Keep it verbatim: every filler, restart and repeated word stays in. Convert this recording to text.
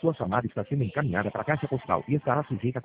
Sua chamada está sendo encaminhada para a caixa postal e estará sujeita a